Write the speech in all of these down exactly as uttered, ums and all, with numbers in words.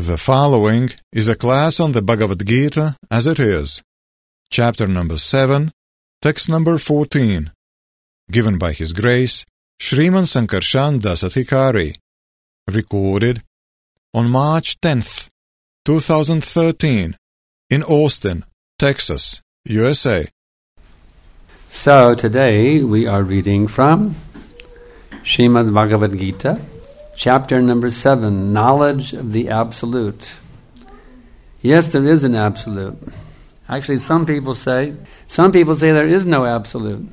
The following is a class on the Bhagavad Gita as it is, chapter number seven, text number fourteen, given by His Grace Sriman Sankarshan Dasathikari, recorded on March tenth, two thousand thirteen, in Austin, Texas, U S A. So today we are reading from Srimad Bhagavad Gita, chapter number seven, Knowledge of the Absolute. Yes, there is an absolute. Actually, some people say, some people say there is no absolute.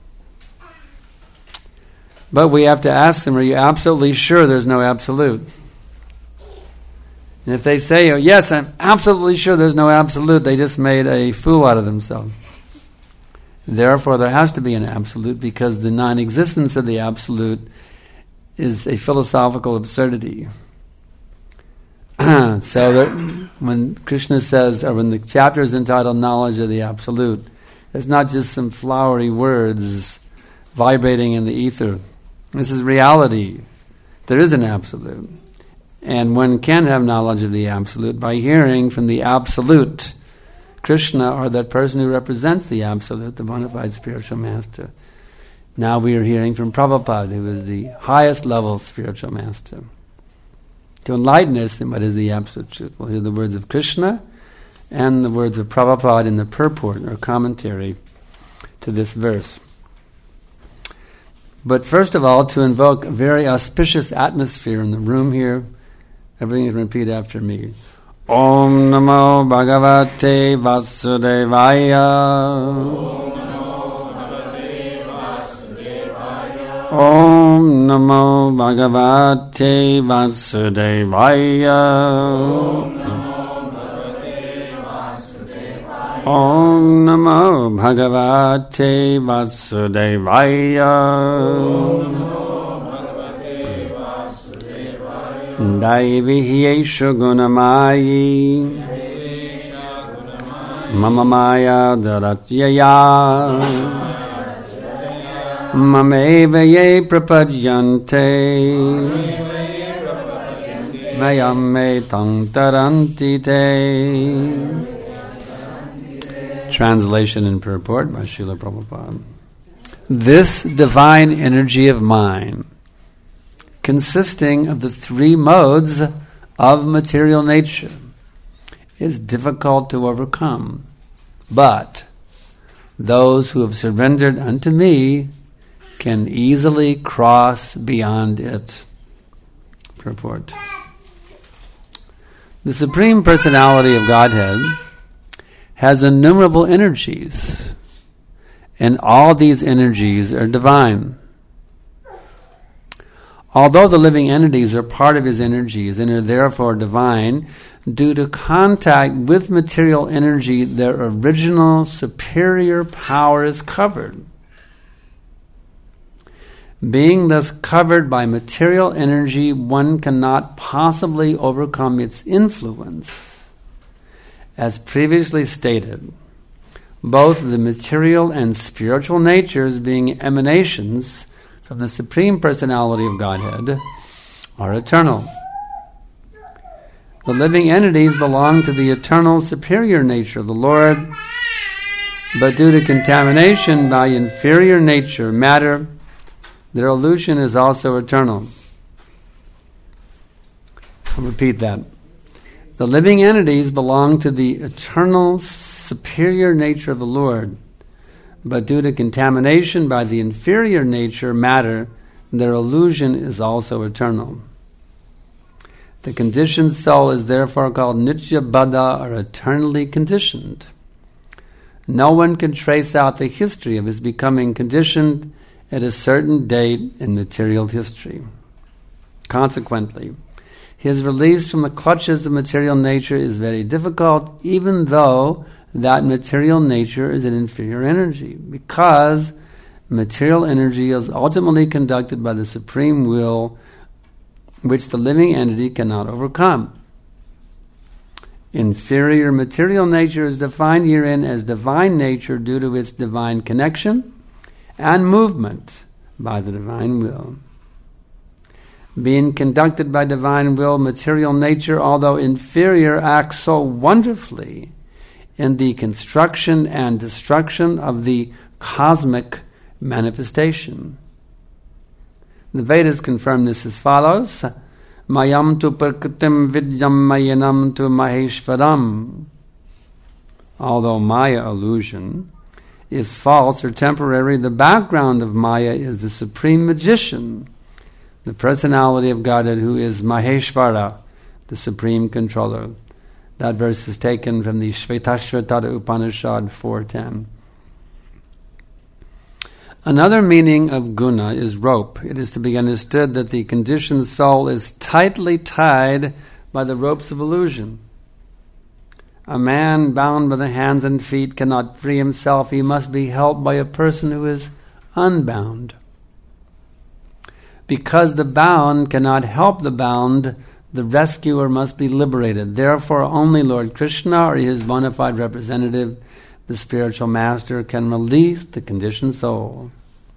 But we have to ask them, are you absolutely sure there's no absolute? And if they say, oh, yes, I'm absolutely sure there's no absolute, they just made a fool out of themselves. Therefore, there has to be an absolute, because the non-existence of the absolute is a philosophical absurdity. So that when Krishna says, or when the chapter is entitled Knowledge of the Absolute, it's not just some flowery words vibrating in the ether. This is reality. There is an absolute. And one can have knowledge of the absolute by hearing from the absolute, Krishna, or that person who represents the absolute, the bona fide spiritual master. Now we are hearing from Prabhupada, who is the highest level spiritual master. To enlighten us in what is the absolute truth, we'll hear the words of Krishna and the words of Prabhupada in the purport or commentary to this verse. But first of all, to invoke a very auspicious atmosphere in the room here, everything can repeat after me. Om Namo Bhagavate Vasudevaya. Om Namo Bhagavate Vasudevaya. Om Namo Bhagavate Vasudevaya. Daivihyesha Gunamayi Mama Maya Daratyaya Mameva ye prapadyante Mayam me tang taranti te. Translation and purport by Srila Prabhupada. This divine energy of mine, consisting of the three modes of material nature, is difficult to overcome. But those who have surrendered unto me can easily cross beyond it. Purport. The Supreme Personality of Godhead has innumerable energies, and all these energies are divine. Although the living entities are part of His energies and are therefore divine, due to contact with material energy, their original superior power is covered. Being thus covered by material energy, one cannot possibly overcome its influence. As previously stated, both the material and spiritual natures, being emanations from the Supreme Personality of Godhead, are eternal. The living entities belong to the eternal superior nature of the Lord, but due to contamination by inferior nature, matter, their illusion is also eternal. I'll repeat that. The living entities belong to the eternal superior nature of the Lord, but due to contamination by the inferior nature, matter, their illusion is also eternal. The conditioned soul is therefore called Nitya Baddha, or eternally conditioned. No one can trace out the history of his becoming conditioned at a certain date in material history. Consequently, his release from the clutches of material nature is very difficult, even though that material nature is an inferior energy, because material energy is ultimately conducted by the supreme will, which the living entity cannot overcome. Inferior material nature is defined herein as divine nature due to its divine connection and movement by the divine will. being conducted by divine will, material nature, although inferior, acts so wonderfully in the construction and destruction of the cosmic manifestation. The Vedas confirm this as follows: Mayam tu prakritim vidyam mayanam tu maheshvaram. Although Maya illusion is false or temporary, the background of Maya is the supreme magician, the personality of Godhead, who is Maheshvara, the supreme controller. That verse is taken from the Shvetashvatara Upanishad four ten. Another meaning of guna is rope. It is to be understood that the conditioned soul is tightly tied by the ropes of illusion. A man bound by the hands and feet cannot free himself. He must be helped by a person who is unbound. Because the bound cannot help the bound, the rescuer must be liberated. Therefore, only Lord Krishna or his bona fide representative, the spiritual master, can release the conditioned soul.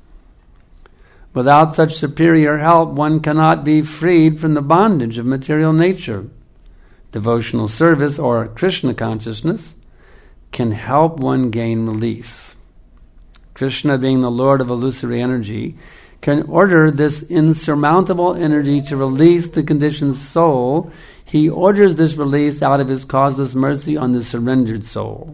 Without such superior help, one cannot be freed from the bondage of material nature. Devotional service, or Krishna consciousness, can help one gain release. Krishna, being the Lord of illusory energy, can order this insurmountable energy to release the conditioned soul. He orders this release out of his causeless mercy on the surrendered soul,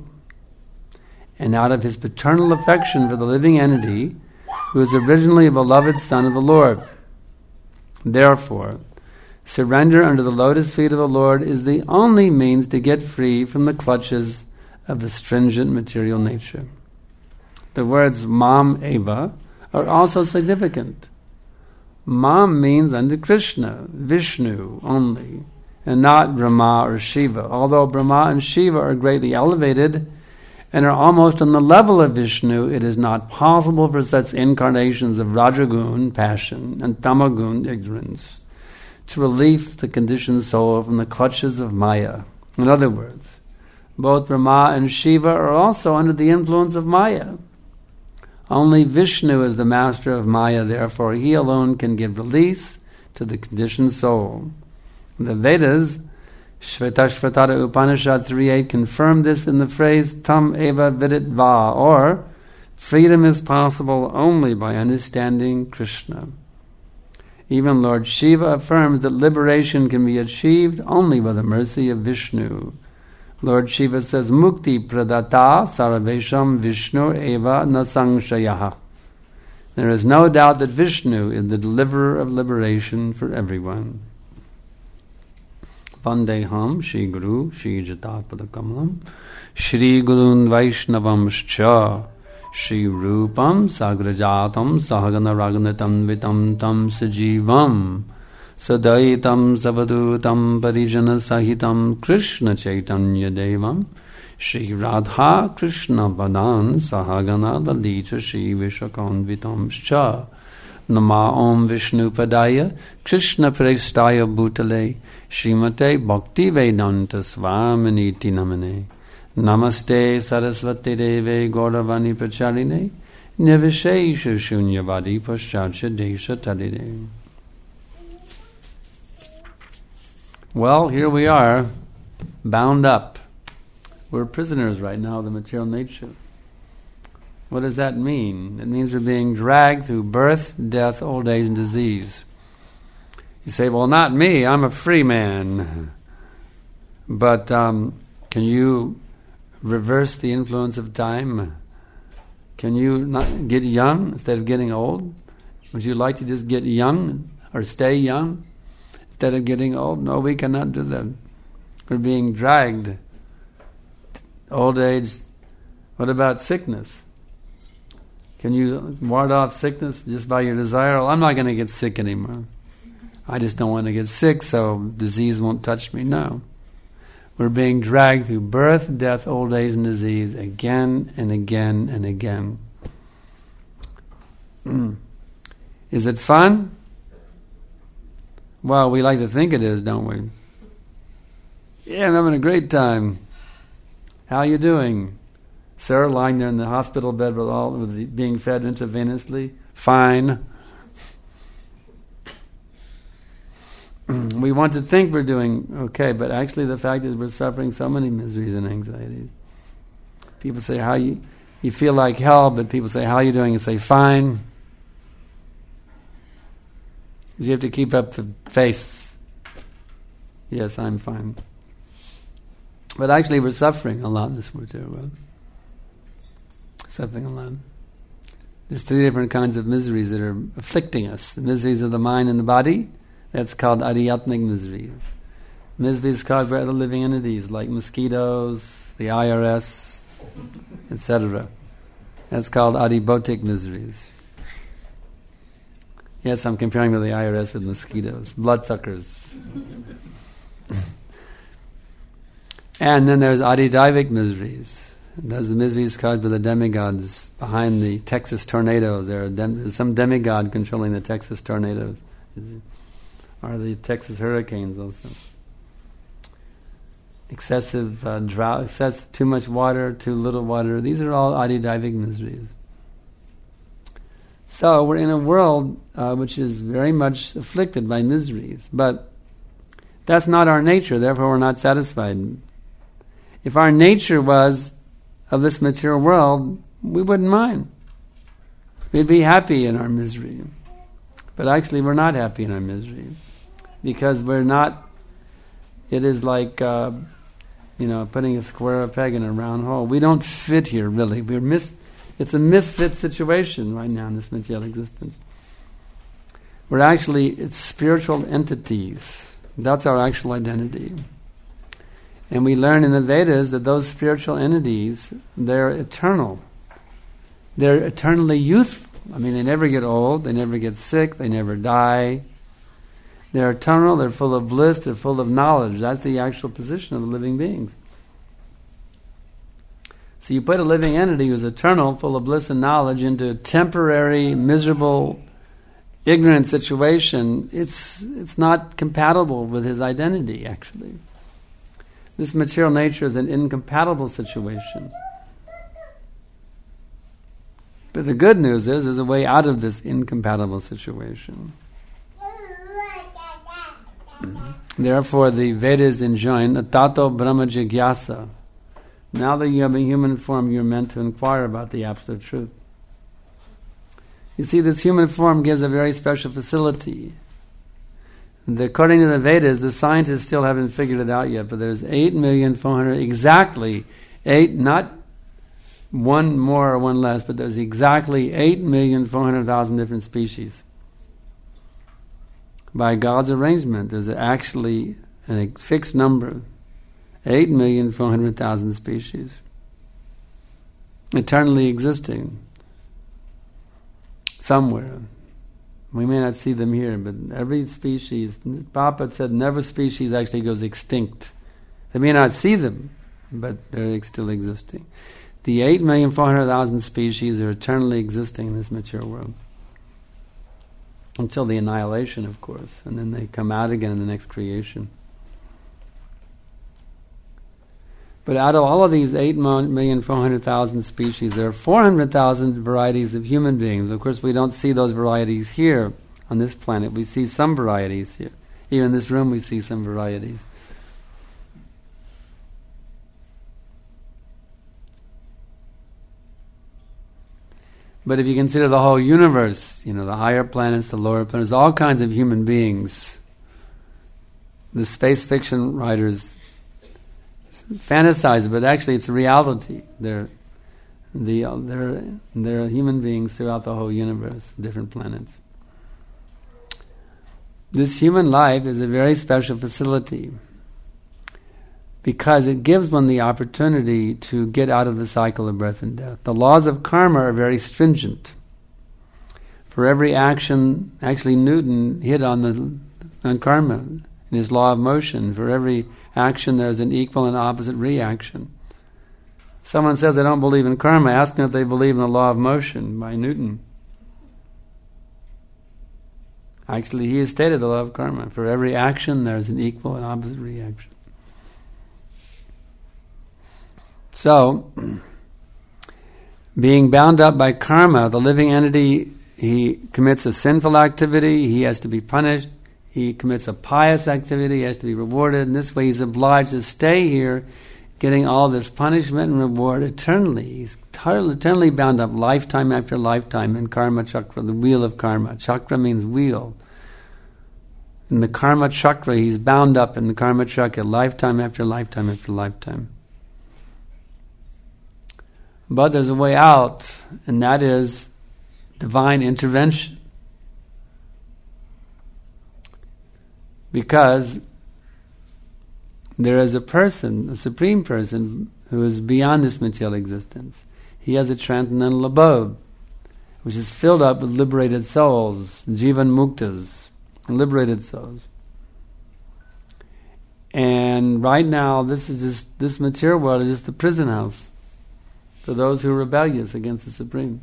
and out of his paternal affection for the living entity, who is originally a beloved son of the Lord. Therefore, surrender under the lotus feet of the Lord is the only means to get free from the clutches of the stringent material nature. The words Mam Eva are also significant. Mam means unto Krishna, Vishnu only, and not Brahma or Shiva. Although Brahma and Shiva are greatly elevated and are almost on the level of Vishnu, it is not possible for such incarnations of Rajagun, passion, and Tamagun, ignorance, to release the conditioned soul from the clutches of Maya. In other words, both Brahma and Shiva are also under the influence of Maya. Only Vishnu is the master of Maya, therefore he alone can give release to the conditioned soul. The Vedas, Shvetashvatara Upanishad three eight, confirm this in the phrase Tam eva vidit va, or freedom is possible only by understanding Krishna. Even Lord Shiva affirms that liberation can be achieved only by the mercy of Vishnu. Lord Shiva says, Mukti pradata sarvesham Vishnu eva nasangshayah. There is no doubt that Vishnu is the deliverer of liberation for everyone. Vandeham Shri Guru Shri Jatatpada Kamalam Shri Gurun Vaishnavam Scha Shri Rupam Sagrajatam Sahagana Raganatam Vitam Tam Sajivam Sadaitam Savadutam Parijana Sahitam Krishna Chaitanya Devam Shri Radha Krishna Padan Sahagana Lalita Shri Vishakanvitam Scha Nama Om Vishnu Padaya Krishna Prestaya Bhutale Srimate Bhakti Vedanta Swaminiti Namane Namaste Saraswati Deve Gauravani Pracharine Nivishesha Shunyavadi Paschacha Desha Tadide. Well, here we are, bound up. We're prisoners right now of the material nature. What does that mean? It means we're being dragged through birth, death, old age, and disease. You say, well, not me, I'm a free man. But um, can you reverse the influence of time? Can you not get young instead of getting old? Would you like to just get young or stay young instead of getting old? No, we cannot do that. We're being dragged. Old age. What about sickness? Can you ward off sickness just by your desire? Well, I'm not going to get sick anymore. I just don't want to get sick, so disease won't touch me. No. We're being dragged through birth, death, old age, and disease again and again and again. Is it fun? Well, we like to think it is, don't we? Yeah, I'm having a great time. How are you doing? Sir, lying there in the hospital bed with all with the, being fed intravenously. Fine. we want to think we're doing okay, but actually the fact is we're suffering so many miseries and anxieties. People say, how you, you feel like hell, but people say, how are you doing? You say, fine. You have to keep up the face. Yes, I'm fine. But actually we're suffering a lot in this material world. Suffering a lot. There's three different kinds of miseries that are afflicting us. The miseries of the mind and the body, that's called adhyatmic miseries. Miseries caused by other living entities like mosquitoes, the I R S, et cetera. That's called adibhotic miseries. Yes, I'm comparing with the I R S with mosquitoes, bloodsuckers. And then there's adidaivic miseries. Those are the miseries caused by the demigods behind the Texas tornado. There are dem- there's some demigod controlling the Texas tornadoes, or the Texas hurricanes also. Excessive uh, drought, excess, too much water, too little water. These are all adidaivic miseries. So we're in a world uh, which is very much afflicted by miseries, but that's not our nature, therefore we're not satisfied. If our nature was of this material world, we wouldn't mind. We'd be happy in our misery. But actually we're not happy in our misery, because we're not, it is like, uh, you know, putting a square peg in a round hole. We don't fit here, really. We're mis- it's a misfit situation right now in this material existence. We're actually, it's spiritual entities. That's our actual identity. And we learn in the Vedas that those spiritual entities, they're eternal. They're eternally youthful. I mean, they never get old, they never get sick, they never die. They're eternal, they're full of bliss, they're full of knowledge. That's the actual position of the living beings. So you put a living entity who's eternal, full of bliss and knowledge, into a temporary, miserable, ignorant situation, it's it's not compatible with his identity, actually. This material nature is an incompatible situation. But the good news is there's a way out of this incompatible situation. Mm-hmm. Therefore the Vedas enjoin tato brahma jigyasa. Now that you have a human form, you're meant to inquire about the absolute truth. You see, this human form gives a very special facility. The, according to the Vedas, the scientists still haven't figured it out yet, but there's eight million four hundred, exactly eight, not one more or one less, but there's exactly eight million four hundred thousand different species. By God's arrangement, there's actually a fixed number, eight million four hundred thousand species, eternally existing somewhere. We may not see them here, but every species, Prabhupada said never species actually goes extinct. They may not see them, but they're still existing. The eight million four hundred thousand species are eternally existing in this material world. Until the annihilation, of course, and then they come out again in the next creation. But out of all of these eight million four hundred thousand species, there are four hundred thousand varieties of human beings. Of course, we don't see those varieties here on this planet. We see some varieties here. Here in this room, we see some varieties. But if you consider the whole universe, you know, the higher planets, the lower planets, all kinds of human beings, the space fiction writers fantasize, but actually it's a reality. They're, the, they're, they're human beings throughout the whole universe, different planets. This human life is a very special facility because it gives one the opportunity to get out of the cycle of birth and death. The laws of karma are very stringent. For every action, actually Newton hit on the on karma in his law of motion. For every action there's an equal and opposite reaction. Someone says they don't believe in karma, ask them if they believe in the law of motion by Newton. Actually, he has stated the law of karma. For every action there's an equal and opposite reaction. So, being bound up by karma, the living entity, he commits a sinful activity, he has to be punished, he commits a pious activity, he has to be rewarded. In this way, he's obliged to stay here, getting all this punishment and reward eternally. He's eternally bound up, lifetime after lifetime, in karma chakra, the wheel of karma. Chakra means wheel. In the karma chakra, he's bound up in the karma chakra, lifetime after lifetime after lifetime. But there's a way out, and that is divine intervention. Because there is a person, a supreme person, who is beyond this material existence. He has a transcendental abode, which is filled up with liberated souls, jivan muktas, liberated souls. And right now, this is just, this material world is just a prison house for those who are rebellious against the Supreme.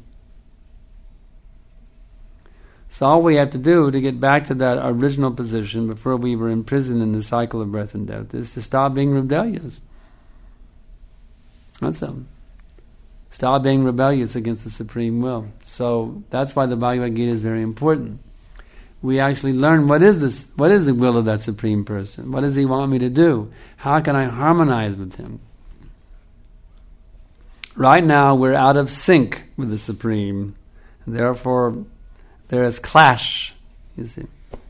So all we have to do to get back to that original position before we were imprisoned in the cycle of birth and death is to stop being rebellious. That's all. Stop being rebellious against the Supreme Will. So that's why the Bhagavad Gita is very important. We actually learn what is this, what is the will of that Supreme Person? What does He want me to do? How can I harmonize with Him? Right now we're out of sync with the Supreme. Therefore there is clash, you see.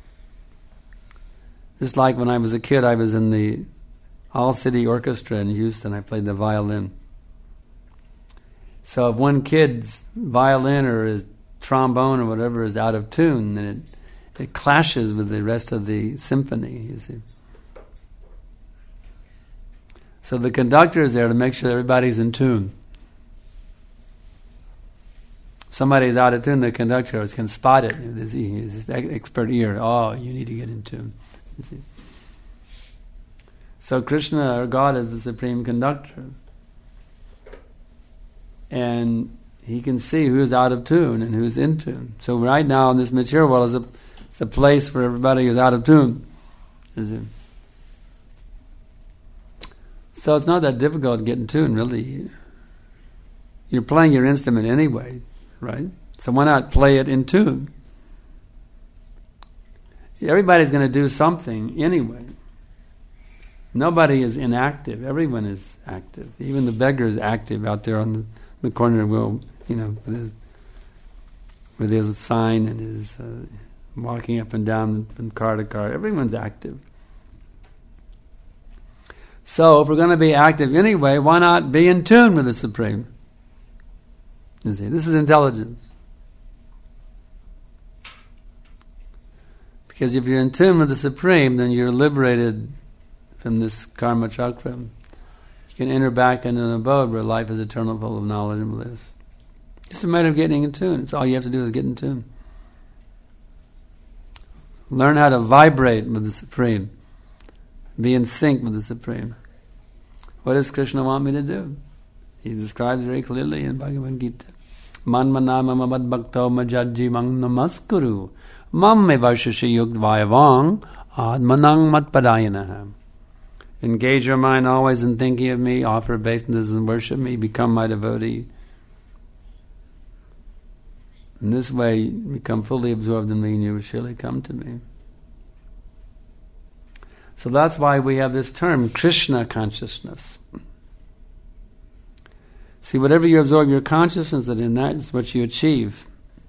Just like when I was a kid, I was in the All-City Orchestra in Houston. I played the violin. So if one kid's violin or his trombone or whatever is out of tune, then it, it clashes with the rest of the symphony, you see. So the conductor is there to make sure everybody's in tune. Somebody's out of tune, the conductor can spot it. His, his expert ear, oh, you need to get in tune. You see. So Krishna, or God, is the supreme conductor. And He can see who's out of tune and who's in tune. So right now in this material world is a, it's a place for everybody who's out of tune. You see. So it's not that difficult to get in tune, really. You're playing your instrument anyway. Right? So why not play it in tune? Everybody's going to do something anyway. Nobody is inactive. Everyone is active. Even the beggar is active out there on the, the corner, will you know, with his, with his sign and his uh, walking up and down from car to car. Everyone's active. So if we're going to be active anyway, why not be in tune with the Supreme? You see, this is intelligence. Because if you're in tune with the Supreme, then you're liberated from this karma chakra. You can enter back into an abode where life is eternal, full of knowledge and bliss. It's a matter of getting in tune. It's all you have to do is get in tune. Learn how to vibrate with the Supreme. Be in sync with the Supreme. What does Krishna want me to do? He describes very clearly in Bhagavad Gita. Manmana mama mad bhakto majajji mang namaskuru mam me vashashi yugdvayavang admanang mat padayanaha. Engage your mind always in thinking of me, offer obeisances and worship me, become my devotee. In this way, you become fully absorbed in me and you will surely come to me. So that's why we have this term, Krishna consciousness. See, whatever you absorb your consciousness in, that is what you achieve.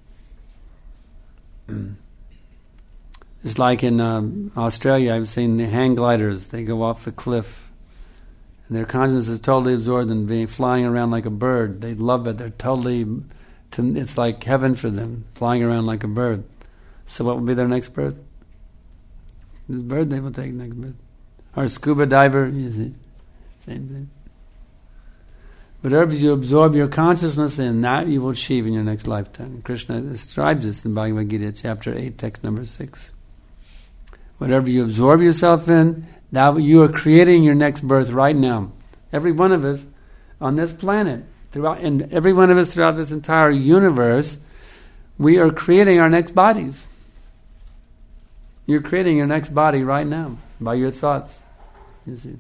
It's like in um, Australia, I've seen the hang gliders. They go off the cliff, and their consciousness is totally absorbed in being flying around like a bird. They love it. They're totally, to, it's like heaven for them, flying around like a bird. So what will be their next birth? This bird they will take next birth. Or a scuba diver, you see, same thing. Whatever you absorb your consciousness in, that you will achieve in your next lifetime. Krishna describes this in Bhagavad Gita, chapter eight, text number six. Whatever you absorb yourself in, that you are creating your next birth right now. Every one of us on this planet, throughout, and every one of us throughout this entire universe, we are creating our next bodies. You're creating your next body right now by your thoughts. You see.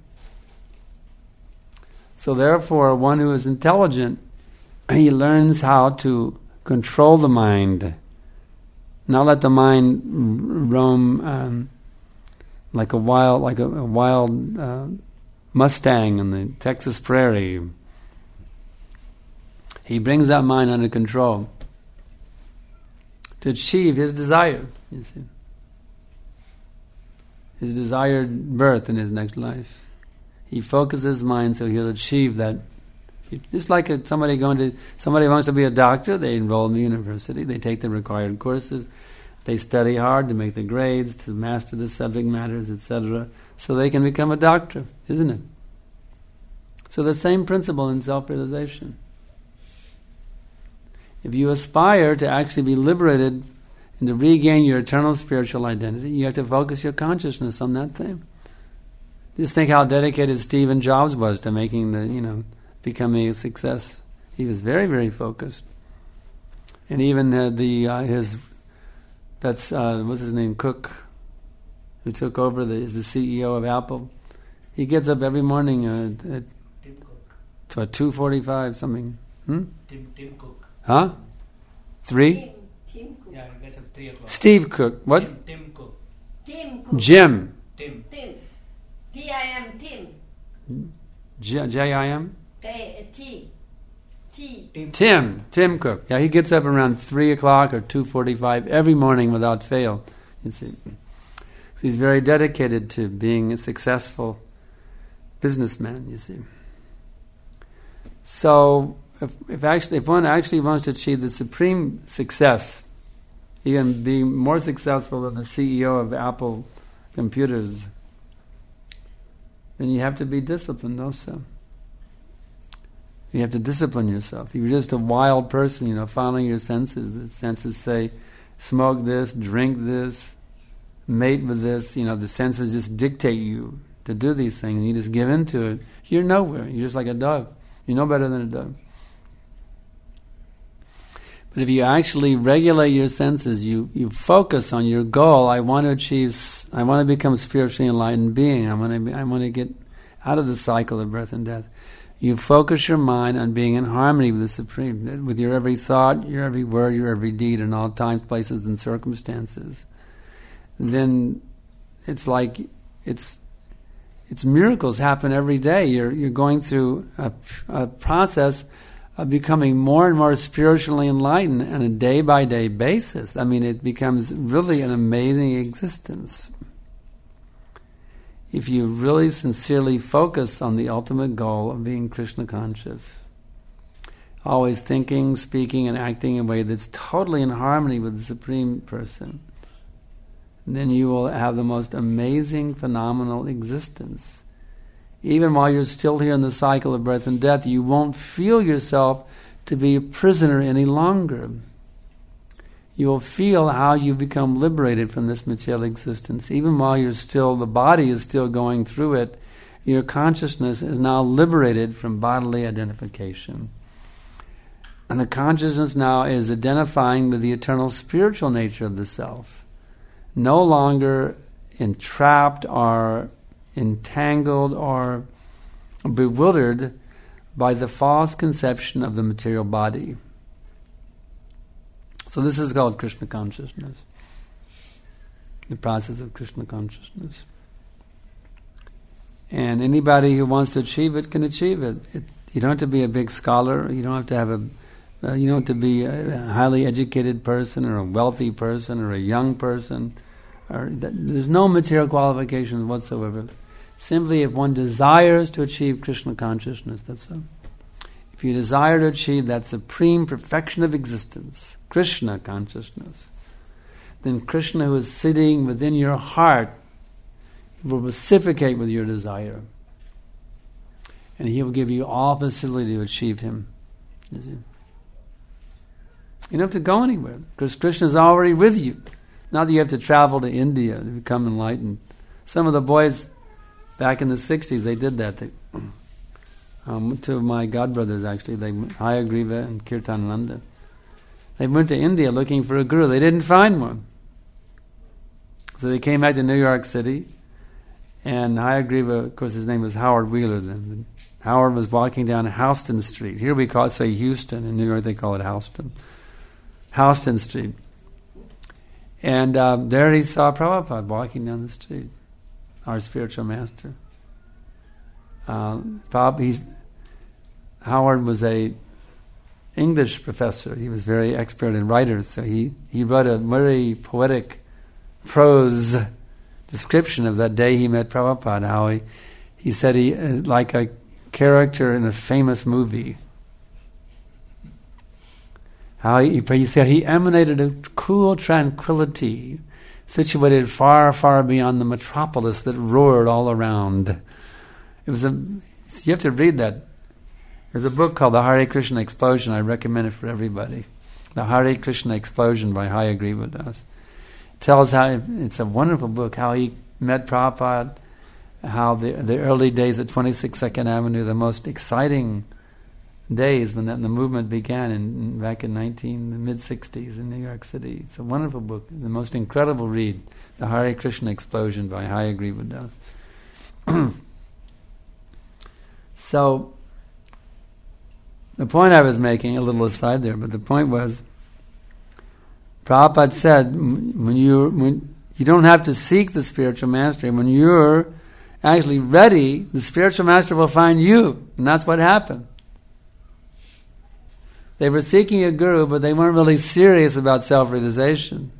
So therefore, one who is intelligent, he learns how to control the mind, not let the mind roam um, like a wild, like a, a wild uh, Mustang in the Texas prairie. He brings that mind under control to achieve his desire, you see. His desired birth in his next life. He focuses his mind so he'll achieve that. Just like a, somebody going to, somebody wants to be a doctor, they enroll in the university, they take the required courses, they study hard to make the grades, to master the subject matters, et cetera, so they can become a doctor, isn't it? So the same principle in self-realization. If you aspire to actually be liberated and to regain your eternal spiritual identity, you have to focus your consciousness on that thing. Just think how dedicated Stephen Jobs was to making the, you know, becoming a success. He was very, very focused. And even uh, the uh, his, that's, uh, what's his name, Cook, who took over the, the C E O of Apple, he gets up every morning uh, at Tim Cook. to two forty-five something. Hmm? Tim, Tim Cook. Huh? Three? Tim, Tim Cook. Yeah, I guess at three o'clock. Steve Cook. What? Tim, Tim Cook. Tim Cook. Jim. Tim. Tim. T I M Tim. J- J I M? T. T. T. Tim. Tim. Tim Cook. Yeah, he gets up around three o'clock or two forty-five every morning without fail. You see. He's very dedicated to being a successful businessman, you see. So, if, if actually, if one actually wants to achieve the supreme success, he can be more successful than the C E O of Apple Computers, then you have to be disciplined also. You have to discipline yourself. If you're just a wild person, you know, following your senses. The senses say, smoke this, drink this, mate with this. You know, the senses just dictate you to do these things, and you just give in to it. You're nowhere. You're just like a dog. You're no better than a dog. But if you actually regulate your senses, you, you focus on your goal. I want to achieve, I want to become a spiritually enlightened being. I want to be, I want to get out of the cycle of birth and death. You focus your mind on being in harmony with the Supreme, with your every thought, your every word, your every deed, in all times, places, and circumstances. Then it's like it's it's miracles happen every day. You're you're going through a, a process of becoming more and more spiritually enlightened on a day-by-day basis. I mean, it becomes really an amazing existence. If you really sincerely focus on the ultimate goal of being Krishna conscious, always thinking, speaking, and acting in a way that's totally in harmony with the Supreme Person, then you will have the most amazing, phenomenal existence. Even while you're still here in the cycle of birth and death, you won't feel yourself to be a prisoner any longer. You will feel how you become liberated from this material existence. Even while you're still, the body is still going through it, your consciousness is now liberated from bodily identification. And the consciousness now is identifying with the eternal spiritual nature of the self. No longer entrapped or entangled or bewildered by the false conception of the material body. So this is called Krishna consciousness, the process of Krishna consciousness. And anybody who wants to achieve it can achieve it. it you don't have to be a big scholar. You don't have to have a. Uh, you don't have to be a highly educated person or a wealthy person or a young person. Or that, there's no material qualifications whatsoever. Simply, if one desires to achieve Krishna consciousness, that's all. If you desire to achieve that supreme perfection of existence, Krishna consciousness, then Krishna, who is sitting within your heart, will reciprocate with your desire. And he will give you all facility to achieve him. You see? You don't have to go anywhere, because Krishna is already with you. Not that you have to travel to India to become enlightened. Some of the boys back in the sixties, they did that. They, um, two of my godbrothers, actually, they Hayagriva and Kirtananda. They went to India looking for a guru. They didn't find one. So they came back to New York City, and Hayagriva, of course his name was Howard Wheeler then. Howard was walking down Houston Street. Here we call it, say, Houston. In New York they call it Houston. Houston Street. And um, there he saw Prabhupada walking down the street. our spiritual master. Uh, Bob, he's, Howard was a English professor. He was very expert in writers, so he, he wrote a very poetic prose description of that day he met Prabhupada, how he, he said he, uh, like a character in a famous movie, how he, he said he emanated a cool tranquility situated far, far beyond the metropolis that roared all around. It was a, you have to read that. There's a book called The Hare Krishna Explosion. I recommend it for everybody. The Hare Krishna Explosion by Hayagriva Das. It tells how, it's a wonderful book, how he met Prabhupada, how the the early days at twenty-six Second Avenue, the most exciting days when that, the movement began in, back in nineteen the mid sixties in New York City. It's a wonderful book, the most incredible read, The Hare Krishna Explosion by Hayagriva Das. So, the point I was making, a little aside there, but the point was, Prabhupada said, when you when you don't have to seek the spiritual master, when you're actually ready, the spiritual master will find you, and that's what happened. They were seeking a guru, but they weren't really serious about self-realization.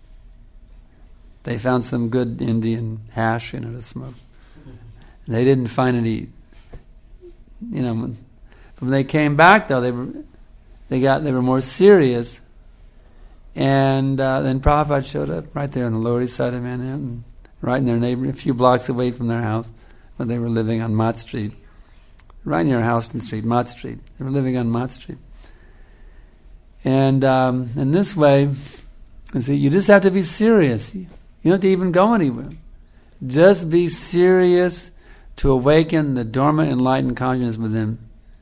They found some good Indian hash, you know, to smoke. They didn't find any, you know. When they came back, though, they were they got they were more serious. And uh, then Prabhupada showed up right there on the Lower East Side of Manhattan, right in their neighborhood, a few blocks away from their house, where they were living on Mott Street, right near Houston Street, Mott Street. They were living on Mott Street. And um, in this way, you see, you just have to be serious. You don't have to even go anywhere. Just be serious to awaken the dormant, enlightened consciousness within.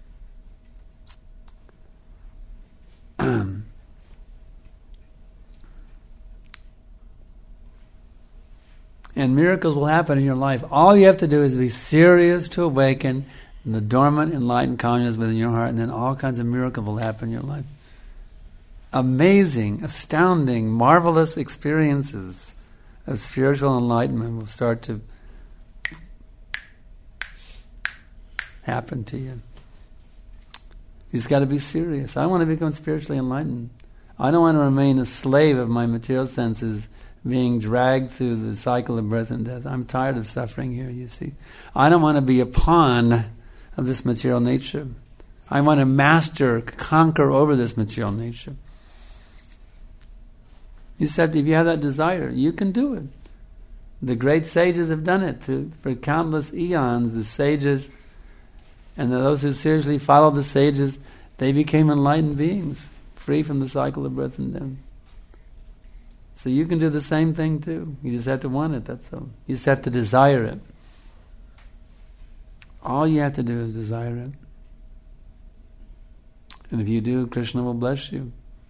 And miracles will happen in your life. All you have to do is be serious to awaken the dormant, enlightened consciousness within your heart, and then all kinds of miracles will happen in your life. Amazing, astounding, marvelous experiences of spiritual enlightenment will start to happen to you. You just got to be serious. I want to become spiritually enlightened. I don't want to remain a slave of my material senses, being dragged through the cycle of birth and death. I'm tired of suffering here, you see. I don't want to be a pawn of this material nature. I want to master, conquer over this material nature. You just have to, if you have that desire, you can do it. The great sages have done it to, for countless eons. The sages and those who seriously followed the sages, they became enlightened beings, free from the cycle of birth and death. So you can do the same thing too. You just have to want it, that's all. You just have to desire it. All you have to do is desire it. And if you do, Krishna will bless you.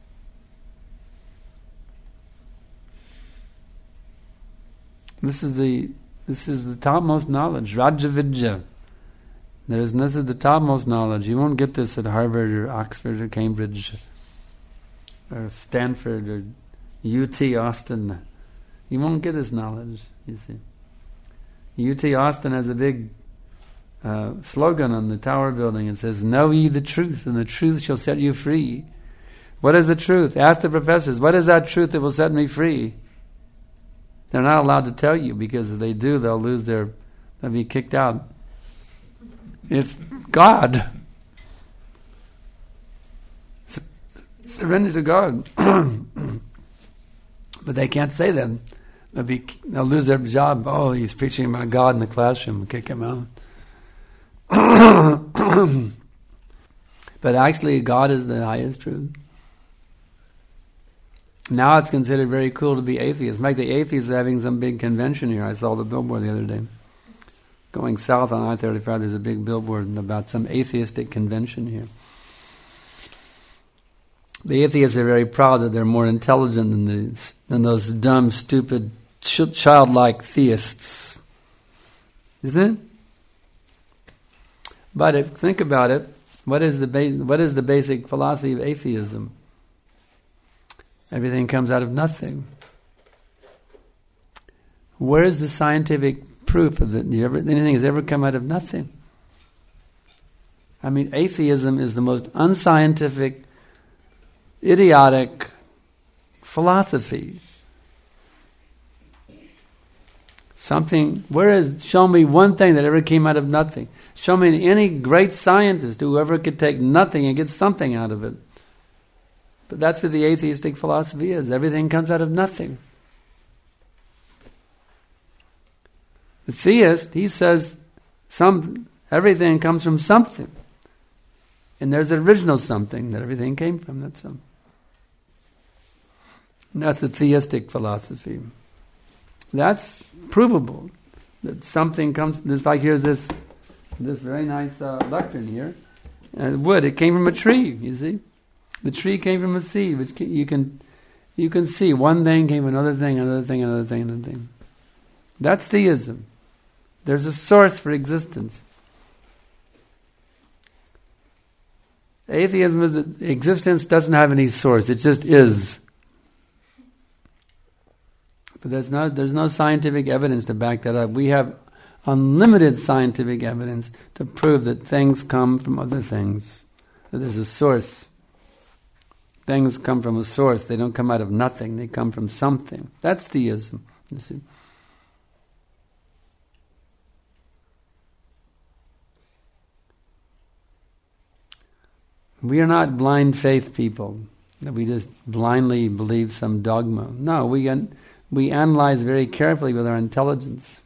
This is the this is the topmost knowledge, Raja Vidya. There is this is the topmost knowledge. You won't get this at Harvard or Oxford or Cambridge or Stanford or U T Austin. You won't get this knowledge, you see. U T Austin has a big uh, slogan on the tower building. It says, "Know ye the truth, and the truth shall set you free." What is the truth? Ask the professors, what is that truth that will set me free? They're not allowed to tell you, because if they do, they'll lose their, they'll be kicked out. It's God. Sur- surrender to God. But they can't say that. They'll, be, they'll lose their job. Oh, he's preaching about God in the classroom. We'll kick him out. But actually, God is the highest truth. Now it's considered very cool to be atheist. In fact, the atheists are having some big convention here. I saw the billboard the other day. Going south on I thirty-five, there's a big billboard about some atheistic convention here. The atheists are very proud that they're more intelligent than the, than those dumb, stupid, ch- childlike theists. Isn't it? But if, think about it. What is the ba- what is the basic philosophy of atheism? Everything comes out of nothing. Where is the scientific proof proof of that anything has ever come out of nothing. I mean, atheism is the most unscientific, idiotic philosophy. Something, where is, show me one thing that ever came out of nothing. Show me any great scientist who ever could take nothing and get something out of it. But that's what the atheistic philosophy is. Everything comes out of nothing. The theist, he says, some everything comes from something. And there's an original something that everything came from. That's some. And that's the theistic philosophy. That's provable. That something comes, just like here's this this very nice uh, lectern here. Uh, wood, it came from a tree, you see. The tree came from a seed, which can, you can you can see. One thing came from another thing, another thing, another thing, another thing. That's theism. There's a source for existence. Atheism is that existence doesn't have any source. It just is. But there's no, there's no scientific evidence to back that up. We have unlimited scientific evidence to prove that things come from other things. That there's a source. Things come from a source. They don't come out of nothing. They come from something. That's theism, you see. We are not blind faith people, that we just blindly believe some dogma. No, we un- we analyze very carefully with our intelligence.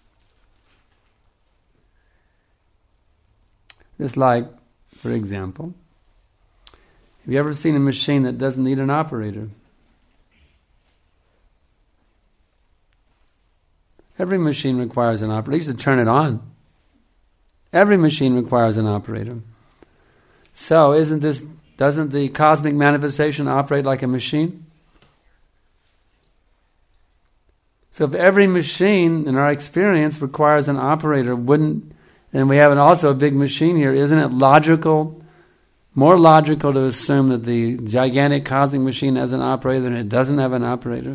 Just like, for example, have you ever seen a machine that doesn't need an operator? Every machine requires an operator. You should turn it on. Every machine requires an operator. So, isn't this? Doesn't the cosmic manifestation operate like a machine? So, if every machine in our experience requires an operator, wouldn't? And we have an, also a big machine here. Isn't it logical? More logical to assume that the gigantic cosmic machine has an operator than it doesn't have an operator.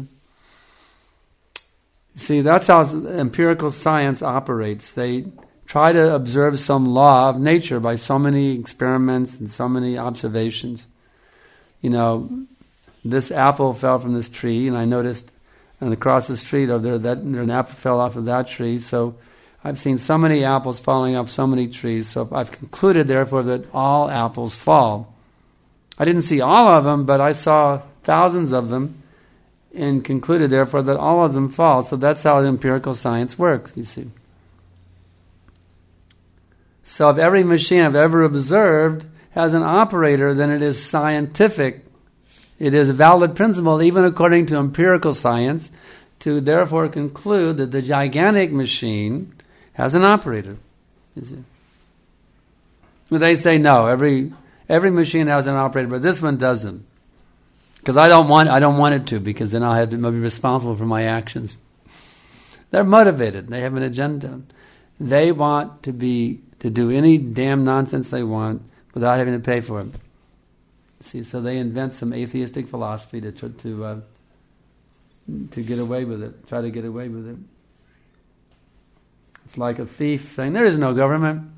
See, that's how empirical science operates. They try to observe some law of nature by so many experiments and so many observations. You know, this apple fell from this tree, and I noticed, and across the street over there, that an apple fell off of that tree. So I've seen so many apples falling off so many trees. So I've concluded, therefore, that all apples fall. I didn't see all of them, but I saw thousands of them, and concluded, therefore, that all of them fall. So that's how empirical science works, you see. So if every machine I've ever observed has an operator, then it is scientific. It is a valid principle, even according to empirical science, to therefore conclude that the gigantic machine has an operator. You see? But they say no, every every machine has an operator, but this one doesn't. Because I don't want I don't want it to, because then I'll have to be responsible for my actions. They're motivated. They have an agenda. They want to be to do any damn nonsense they want without having to pay for it. See, so they invent some atheistic philosophy to try to uh, to get away with it. Try to get away with it. It's like a thief saying, "There is no government."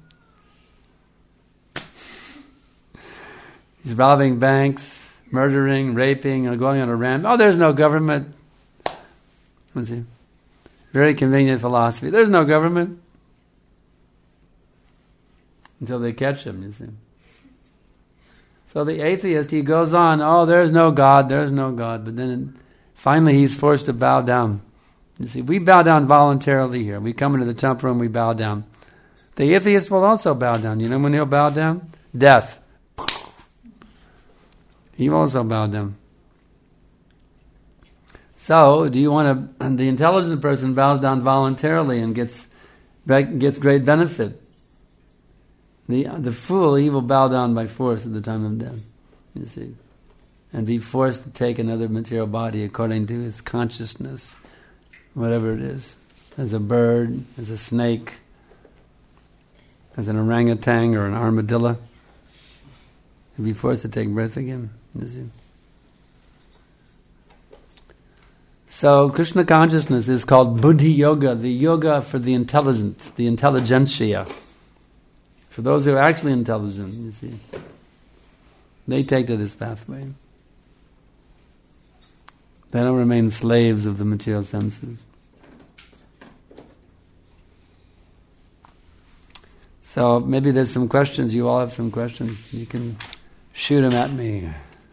He's robbing banks, murdering, raping, or going on a ram. Oh, there's no government. Let's see. Very convenient philosophy. There's no government. Until they catch him, you see. So the atheist, he goes on, oh, there's no God, there's no God. But then finally he's forced to bow down. You see, we bow down voluntarily here. We come into the temple room, we bow down. The atheist will also bow down. You know when he'll bow down? Death. He will also bow down. So, do you want to... The intelligent person bows down voluntarily and gets gets great benefit. The the fool, he will bow down by force at the time of death, you see, and be forced to take another material body according to his consciousness, whatever it is, as a bird, as a snake, as an orangutan or an armadillo. He'll be forced to take breath again, you see. So Krishna consciousness is called Buddhi Yoga, the yoga for the intelligent, the intelligentsia. For those who are actually intelligent, you see. They take to this pathway. They don't remain slaves of the material senses. So maybe there's some questions. You all have some questions. You can shoot them at me.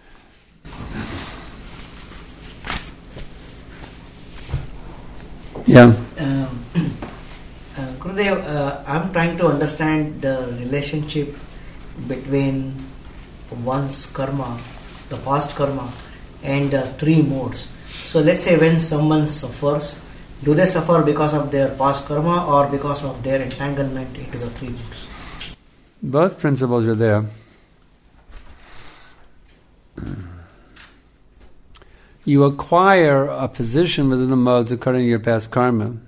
Yeah. Um, uh, Gurudev, uh, I'm trying to understand the relationship between one's karma, the past karma, and the three modes. So let's say when someone suffers, do they suffer because of their past karma or because of their entanglement into the three modes? Both principles are there. You acquire a position within the modes according to your past karma. You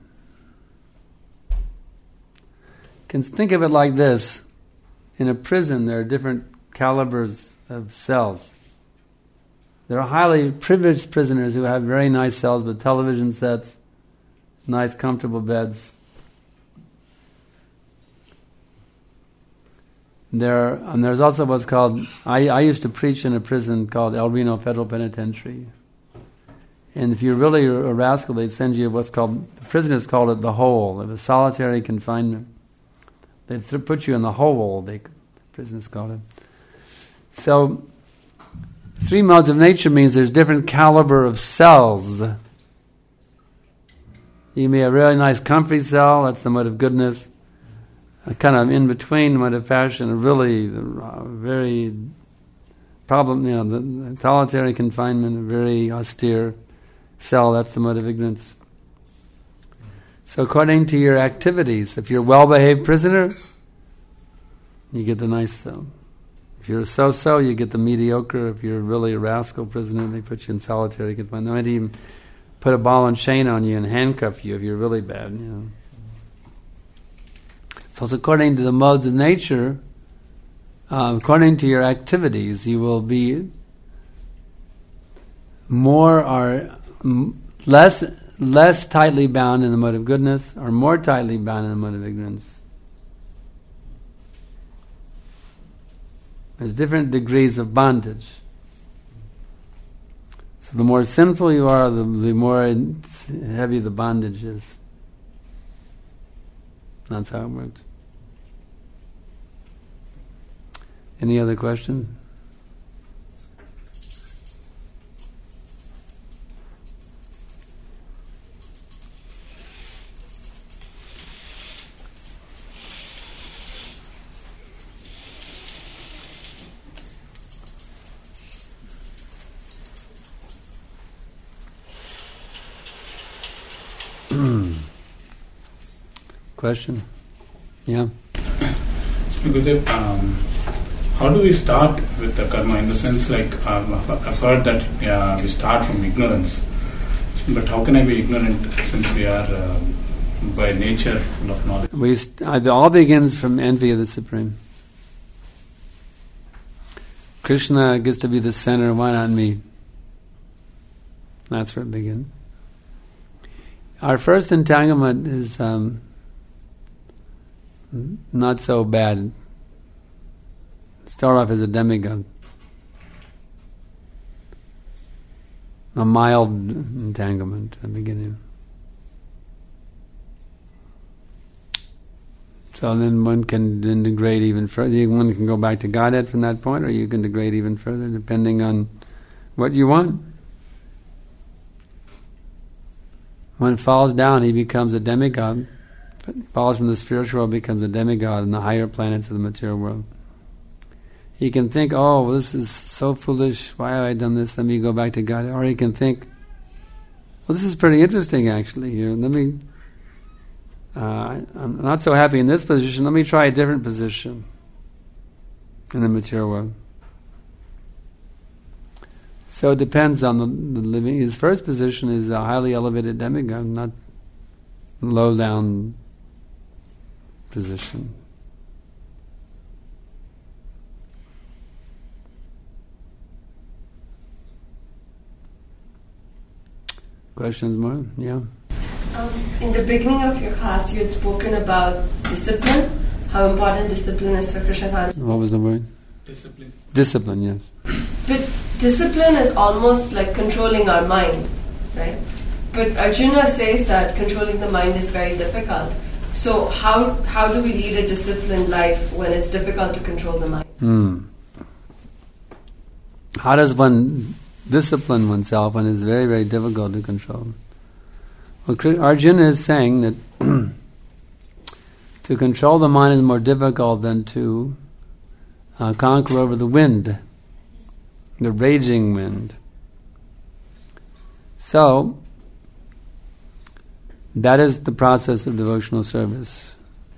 can think of it like this. In a prison, there are different calibers of cells. There are highly privileged prisoners who have very nice cells with television sets, nice comfortable beds. There, and there's also what's called, I, I used to preach in a prison called El Reno Federal Penitentiary. And if you're really a rascal, they'd send you what's called, the prisoners called it the hole. It was solitary confinement. They'd th- put you in the hole, they, the prisoners called it. So, three modes of nature means there's different caliber of cells. You may have a really nice comfy cell, that's the mode of goodness. A kind of in between mode of passion, a really uh, very problem, you know, the, the solitary confinement, a very austere cell, that's the mode of ignorance. So according to your activities, if you're a well-behaved prisoner, you get the nice cell. If you're a so-so, you get the mediocre. If you're really a rascal prisoner, they put you in solitary confinement. They might even put a ball and chain on you and handcuff you if you're really bad, you know. So it's according to the modes of nature, uh, according to your activities, you will be more or m- less less tightly bound in the mode of goodness, or more tightly bound in the mode of ignorance. There's different degrees of bondage. So the more sinful you are, the, the more heavy the bondage is. That's how it works. Any other questions? Question? Yeah. So, Gurudev, um, how do we start with the karma? In the sense, like um, I've heard that uh, we start from ignorance, but how can I be ignorant since we are um, by nature full of knowledge? We st- it all begins from envy of the Supreme. Krishna gets to be the center. Why not me? That's where it begins. Our first entanglement is um, not so bad. Start off as a demigod. A mild entanglement at the beginning. So then one can then degrade even further. One can go back to Godhead from that point, or you can degrade even further depending on what you want. When it falls down, he becomes a demigod. If it falls from the spiritual world, becomes a demigod in the higher planets of the material world. He can think, oh, this is so foolish, why have I done this? Let me go back to God. Or he can think, well, this is pretty interesting actually here. Let me, uh, I'm not so happy in this position, let me try a different position in the material world. So it depends on the, the living. His first position is a highly elevated demigod, not low down position. Questions more? Yeah. Um, in the beginning of your class, you had spoken about discipline, how important discipline is for Krishna consciousness. What was the word? Discipline. Discipline, yes. But discipline is almost like controlling our mind, right? But Arjuna says that controlling the mind is very difficult. So how how do we lead a disciplined life when it's difficult to control the mind? Hmm. How does one discipline oneself when it's very, very difficult to control? Well, Arjuna is saying that to control the mind is more difficult than to uh, conquer over the wind, the raging wind. So, that is the process of devotional service.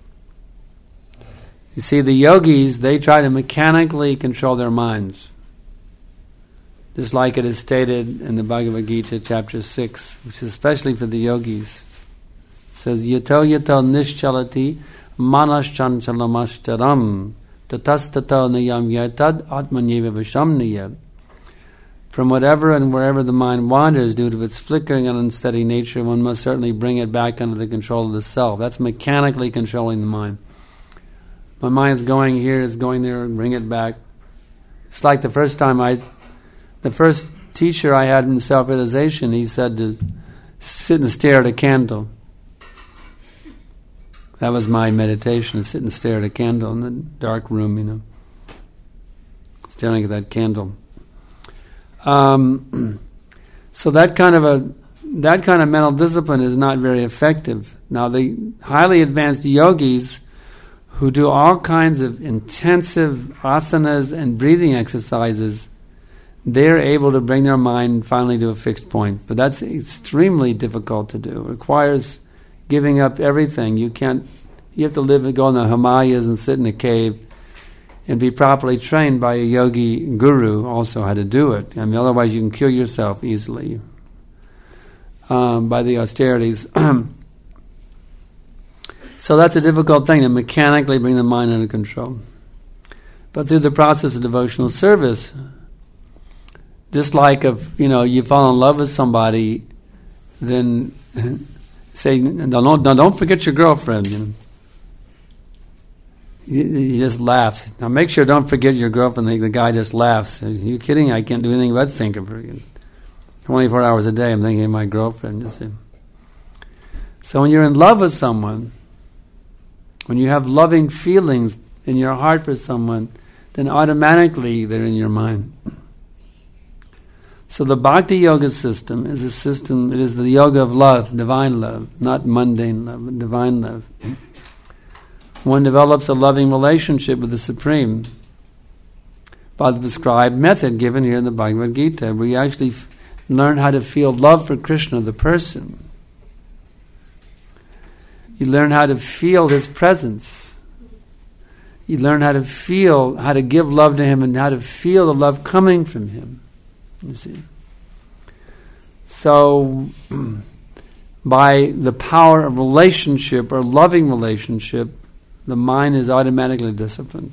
You see, the yogis, they try to mechanically control their minds. Just like it is stated in the Bhagavad Gita, chapter six, which is especially for the yogis. It says, Yato yato nischalati manaschanchalamastaram tatastato niyam yatad atmanyeva vishamniya. From whatever and wherever the mind wanders due to its flickering and unsteady nature, one must certainly bring it back under the control of the self. That's mechanically controlling the mind. My mind's going here, it's going there, bring it back. It's like the first time I... The first teacher I had in self-realization, he said to sit and stare at a candle. That was my meditation, to sit and stare at a candle in the dark room, you know. Staring at that candle. Um, so that kind of a that kind of mental discipline is not very effective. Now the highly advanced yogis who do all kinds of intensive asanas and breathing exercises, they're able to bring their mind finally to a fixed point. But that's extremely difficult to do. It requires giving up everything. You can't. You have to live and go in the Himalayas and sit in a cave and be properly trained by a yogi guru also how to do it. I mean, otherwise you can kill yourself easily um, by the austerities. So that's a difficult thing, to mechanically bring the mind under control. But through the process of devotional service, just like if you know you fall in love with somebody, then say, "Don't don't forget your girlfriend." You know, he, he just laughs. Now make sure don't forget your girlfriend. The, the guy just laughs. Are you kidding? I can't do anything but think of her. Twenty-four hours a day, I'm thinking of my girlfriend. You see. So when you're in love with someone, when you have loving feelings in your heart for someone, then automatically they're in your mind. So the Bhakti Yoga system is a system, it is the yoga of love, divine love, not mundane love, but divine love. One develops a loving relationship with the Supreme by the prescribed method given here in the Bhagavad Gita, where you actually f- learn how to feel love for Krishna, the person. You learn how to feel His presence. You learn how to feel, how to give love to Him and how to feel the love coming from Him. You see. So, by the power of relationship or loving relationship, the mind is automatically disciplined.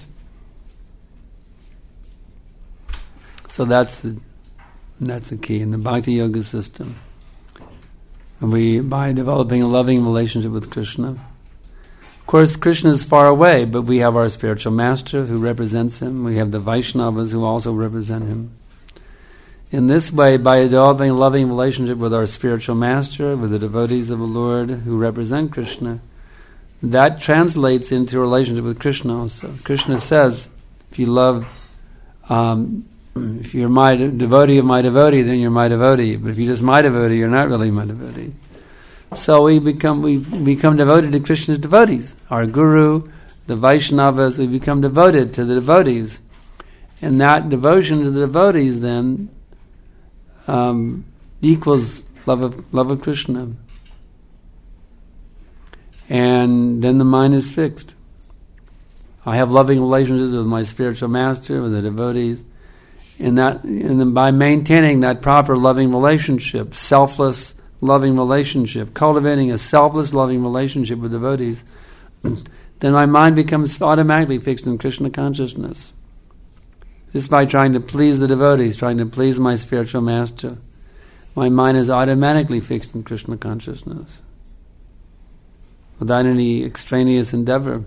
So that's the that's the key in the Bhakti Yoga system. And we, by developing a loving relationship with Krishna. Of course, Krishna is far away, but we have our spiritual master who represents Him. We have the Vaishnavas who also represent Him. In this way, by developing a loving relationship with our spiritual master, with the devotees of the Lord who represent Krishna, that translates into a relationship with Krishna also. Krishna says, if you love, um, if you're my devotee of my devotee, then you're my devotee. But if you're just my devotee, you're not really my devotee. So we become we become devoted to Krishna's devotees. Our guru, the Vaishnavas, we become devoted to the devotees. And that devotion to the devotees then Um, equals love of love of Krishna, and then the mind is fixed. I have loving relationships with my spiritual master, with the devotees, and that, and then by maintaining that proper loving relationship, selfless loving relationship, cultivating a selfless loving relationship with devotees, then my mind becomes automatically fixed in Krishna consciousness. Just by trying to please the devotees, trying to please my spiritual master, my mind is automatically fixed in Krishna consciousness without any extraneous endeavor.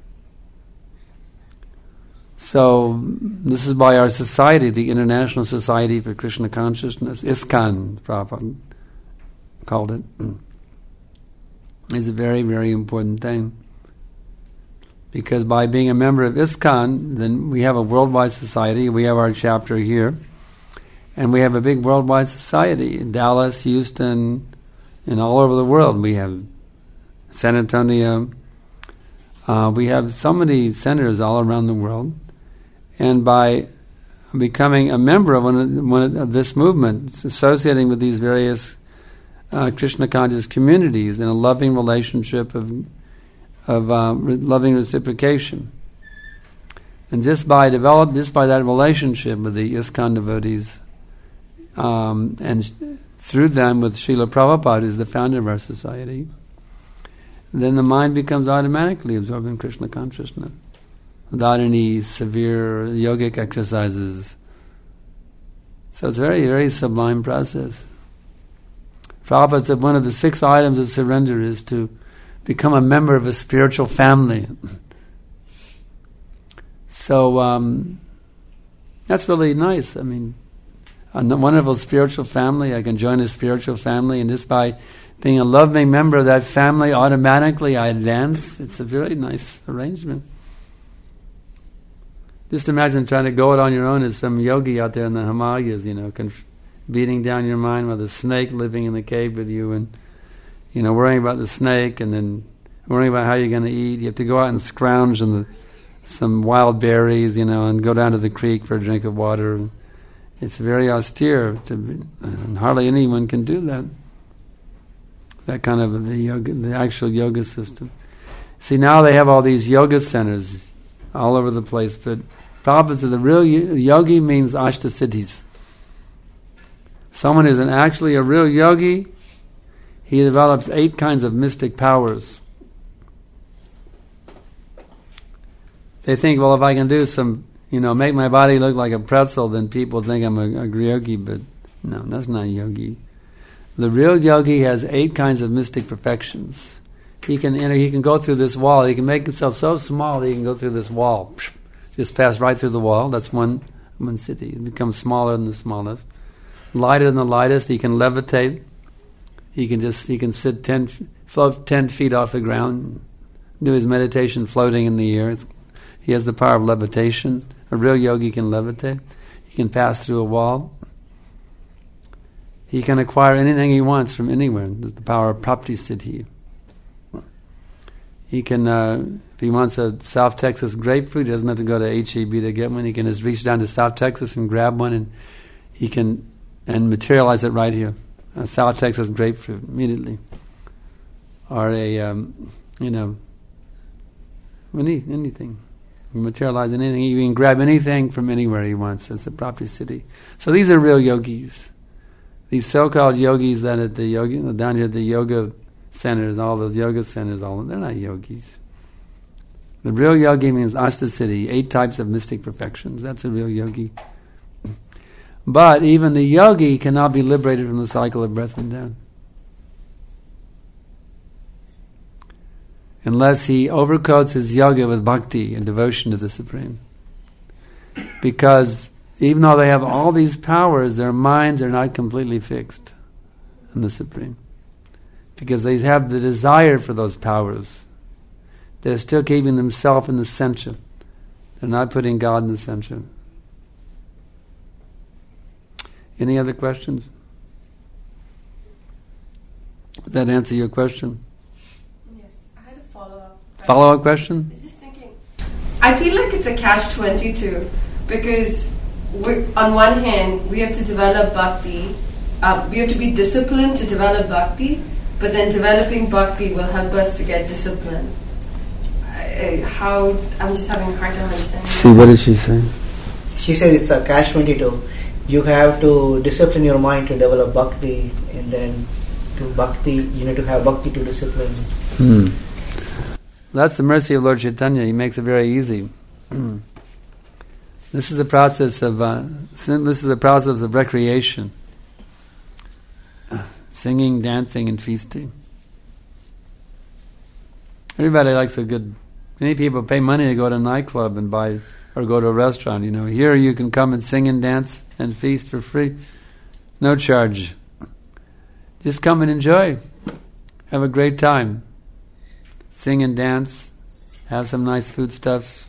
So, this is why our society, the International Society for Krishna Consciousness, ISKCON, Prabhupada called it, is a very, very important thing. Because by being a member of ISKCON, then we have a worldwide society, we have our chapter here, and we have a big worldwide society in Dallas, Houston, and all over the world. We have San Antonio. Uh, we have so many centers all around the world. And by becoming a member of one of, one of this movement, associating with these various uh, Krishna conscious communities in a loving relationship of of uh, re- loving reciprocation, and just by develop, just by that relationship with the ISKCON devotees, um, and sh- through them with Srila Prabhupada, who's the founder of our society, then the mind becomes automatically absorbed in Krishna consciousness, without any severe yogic exercises. So it's a very, very sublime process. Prabhupada said one of the six items of surrender is to become a member of a spiritual family. So um, that's really nice. I mean, a wonderful spiritual family. I can join a spiritual family, and just by being a loving member of that family, automatically I advance. It's a very nice arrangement. Just imagine trying to go it on your own as some yogi out there in the Himalayas, you know, conf- beating down your mind with a snake living in the cave with you, and you know, worrying about the snake, and then worrying about how you're going to eat. You have to go out and scrounge in the, some wild berries, you know, and go down to the creek for a drink of water. It's very austere, to be, and hardly anyone can do that. That kind of the yoga, the actual yoga system. See, now they have all these yoga centers all over the place, but Prabhupada said the real yogi means ashtasiddhis. Someone who's an actually a real yogi, he develops eight kinds of mystic powers. They think, well, if I can do some, you know, make my body look like a pretzel, then people think I'm a, a yogi, but no, that's not yogi. The real yogi has eight kinds of mystic perfections. He can enter, he can go through this wall, he can make himself so small that he can go through this wall. Just pass right through the wall, that's one, one city. He becomes smaller than the smallest. Lighter than the lightest, he can levitate. He can just, he can sit ten, float ten feet off the ground, do his meditation floating in the air. It's, he has the power of levitation. A real yogi can levitate. He can pass through a wall. He can acquire anything he wants from anywhere. There's the power of prapti siddhi. He can, uh, if he wants a South Texas grapefruit, he doesn't have to go to H E B to get one. He can just reach down to South Texas and grab one, and he can and materialize it right here. A South Texas grapefruit immediately, or a um, you know any anything, materialize anything. He can grab anything from anywhere he wants. It's a prapti siddhi. So these are real yogis. These so-called yogis that at the yogi down here at the yoga centers, all those yoga centers, all they're not yogis. The real yogi means ashtasiddhi, eight types of mystic perfections. That's a real yogi. But even the yogi cannot be liberated from the cycle of birth and death unless he overcoats his yoga with bhakti and devotion to the Supreme. Because even though they have all these powers, their minds are not completely fixed on the Supreme. Because they have the desire for those powers. They're still keeping themselves in the center. They're not putting God in the center. Any other questions? Does that answer your question? Yes, I had a follow-up. Follow-up question? I was just thinking, I feel like it's a catch twenty-two because we're, on one hand, we have to develop bhakti, uh, we have to be disciplined to develop bhakti, but then developing bhakti will help us to get discipline. I, how, I'm just having a hard time understanding. See, what did she say? She says it's a catch twenty-two. You have to discipline your mind to develop bhakti, and then to bhakti, you need to have bhakti to discipline. Hmm. That's the mercy of Lord Chaitanya. He makes it very easy. This is a process of uh, this is a process of recreation. Singing, dancing, and feasting. Everybody likes a good... Many people pay money to go to a nightclub and buy, or go to a restaurant. You know, here you can come and sing and dance and feast for free. No charge. Just come and enjoy. Have a great time. Sing and dance. Have some nice foodstuffs.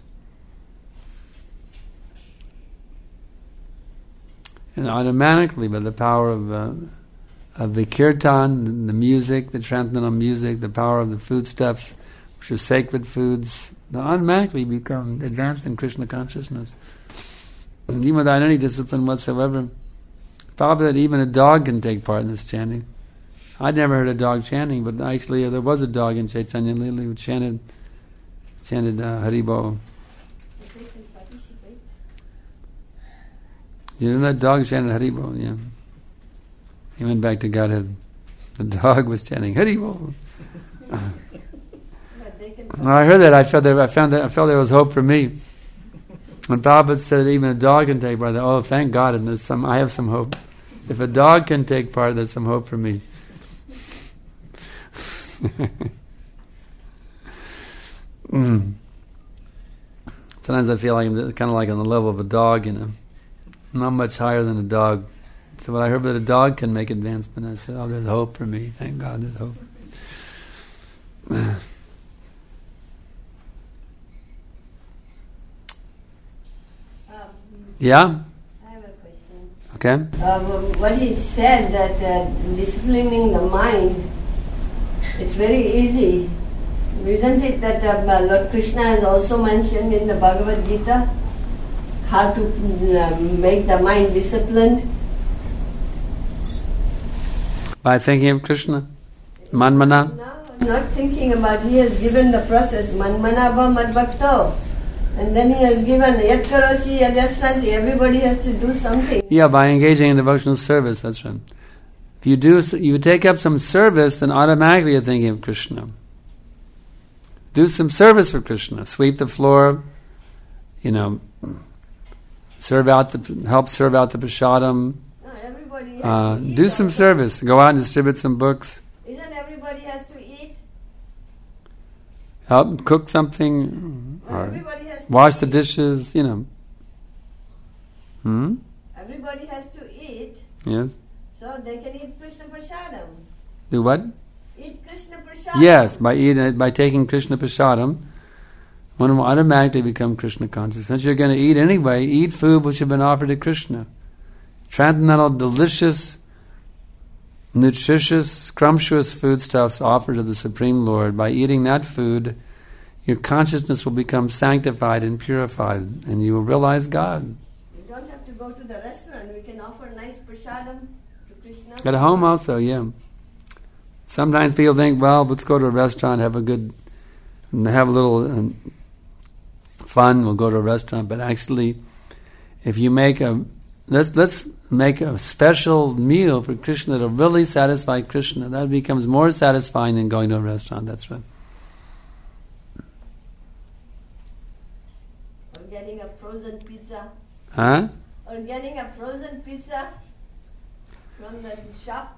And automatically, by the power of uh, of the kirtan, the music, the transcendental music, the power of the foodstuffs, which are sacred foods, they automatically become advanced in Krishna consciousness. And even without any discipline whatsoever. Prabhupada said even a dog can take part in this chanting. I'd never heard a dog chanting, but actually uh, there was a dog in Chaitanya Lila who chanted, chanted uh, Haribol. You know that dog chanted Haribol, yeah. He went back to Godhead. The dog was chanting Haribol. When I heard that, I felt that I found that I felt there was hope for me. When Prabhupada said even a dog can take part, oh, thank God, and there's some. I have some hope. If a dog can take part, there's some hope for me. mm. Sometimes I feel like I'm kind of like on the level of a dog, you know, not much higher than a dog. So when I heard that a dog can make advancement, I said, oh, there's hope for me. Thank God, there's hope for me. Yeah? I have a question. Okay. Uh, what he said that uh, disciplining the mind, it's very easy. Isn't it that uh, Lord Krishna has also mentioned in the Bhagavad Gita how to uh, make the mind disciplined? By thinking of Krishna? Manmana? No, not thinking about, he has given the process, Manmanava Madbhakto. And then he has given Yat Karosi, Yat Yasnasi, everybody has to do something. Yeah, by engaging in devotional service, that's right. If you do, you take up some service, then automatically you're thinking of Krishna. Do some service for Krishna. Sweep the floor, you know, serve out the, help serve out the prasadam. No, everybody has Uh, to eat do some also. service. Go out and distribute some books. Isn't everybody has to eat? Help cook something. No, Or everybody has to wash eat. the dishes, you know. Hmm? Everybody has to eat, Yes. so they can eat Krishna Prasadam. Do what? Eat Krishna Prasadam. Yes, by eating, by taking Krishna prasadam, one will automatically become Krishna conscious. Since you're going to eat anyway, eat food which have been offered to Krishna. Transcendental, delicious, nutritious, scrumptious foodstuffs offered to the Supreme Lord. By eating that food, your consciousness will become sanctified and purified, and you will realize God. We don't have to go to the restaurant. We can offer nice prasadam to Krishna. At home also, yeah. Sometimes people think, well, let's go to a restaurant, have a good, have a little um, fun, we'll go to a restaurant. But actually, if you make a, let's let's make a special meal for Krishna that'll really satisfy Krishna. That becomes more satisfying than going to a restaurant, that's right. Or getting a frozen pizza. Huh? Or getting a frozen pizza from the shop.